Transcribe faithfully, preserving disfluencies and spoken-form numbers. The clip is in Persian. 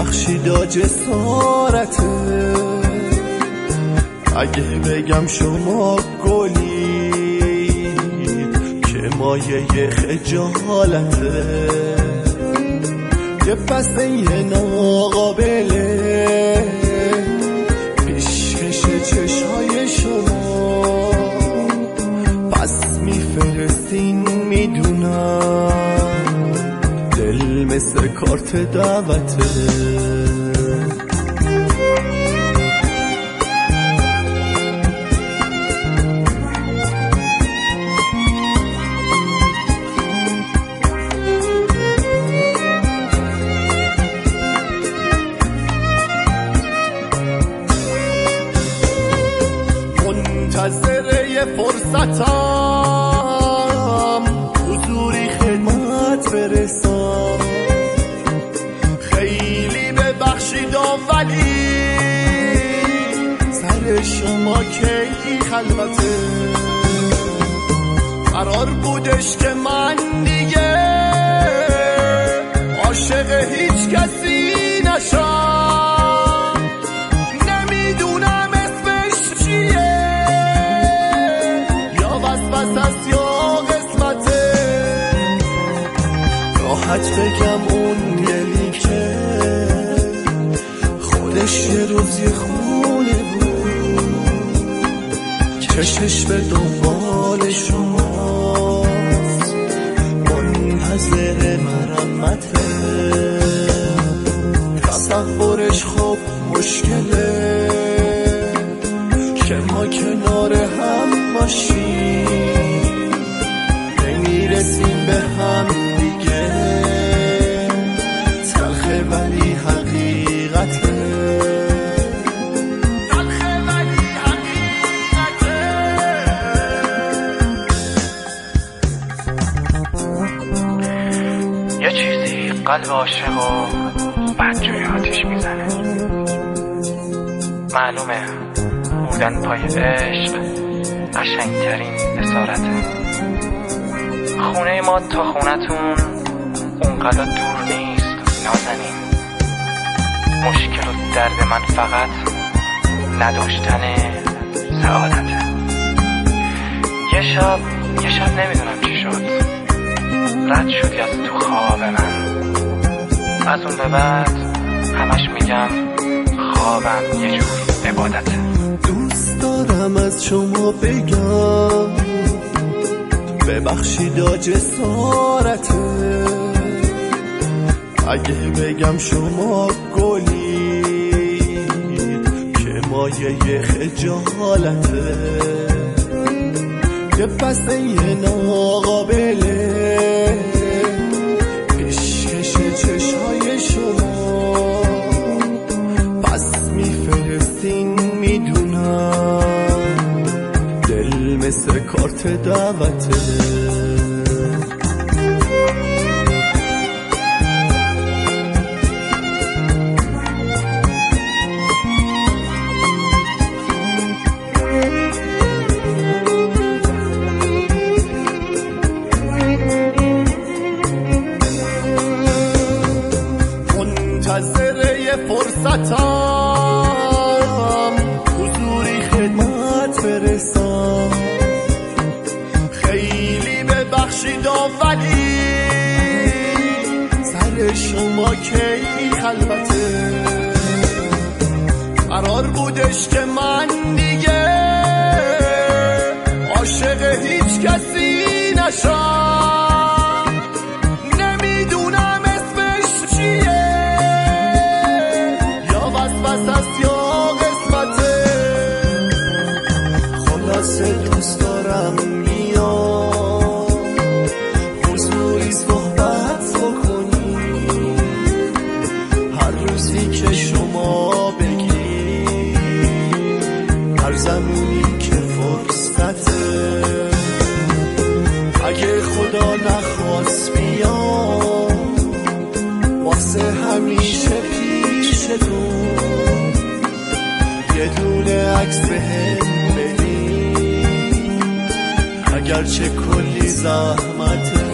ببخشید جسارته، اگه بگم شما گلید که مایه خجالته، یه پسته ناقابله پیشکش چشای شما، پس میفرستین میدونم دل مثل کارت دعوته. منتظر یه فرصتم حضوری خدمت برسم، خیلی ببخشید ولی سر شما کی خلوته، قرار بودش که من دیگه عاشق هیچ کسی نشم، نمیدونم اسمش چیه یا وسوسه یا قسمته، راحت بگم اون دلی که خودش یه روزی خونه بود، چشش به دنبال شماست، منتظر مرمته، تصورش خب مشکله که ما کنار هم باشیم، نمیرسیم به هم دیگه، تلخه ولی حقیقته، تلخه ولی حقیقته. یه چیزی قلب عاشق و بدجوری آتیش میزنه، معلومه بودن پای عشق قشنگترین اسارته، خونه ما تا خونتون اونقدر دور نیست نازنین، مشکل و درد من فقط نداشتن سعادته. یه شب یه شب نمیدونم چی شد، رد شدی از تو خواب من، از اون به بعد همش میگم خوابم یه جور عبادته. دوست دارم از شما بگم ببخشید جسارته، اگه بگم شما گلید که مایه خجالته، یه پسته ناقابله پیشکش چشای شما، پس میفرستین میدونم دل مثل کارت دعوته. منتظر یه فرصتم حضوری خدمت برسم، خیلی ببخشید ولی سر شما کی خلوته، قرار بودش که من دیگه عاشق هیچ کسی نشم، نمیدونم اسمش چیه یا وسوسه یا قسمته، خلاصه دوست دارم میام حضوری صحبت بکنی، هر روزی که شما بگی، هر زمانی که فرصته، اگه خدا نخواست بیام واسه همیشه پیشتون، یه دونه عکس بهم بدی، اگرچه کلی زحمته.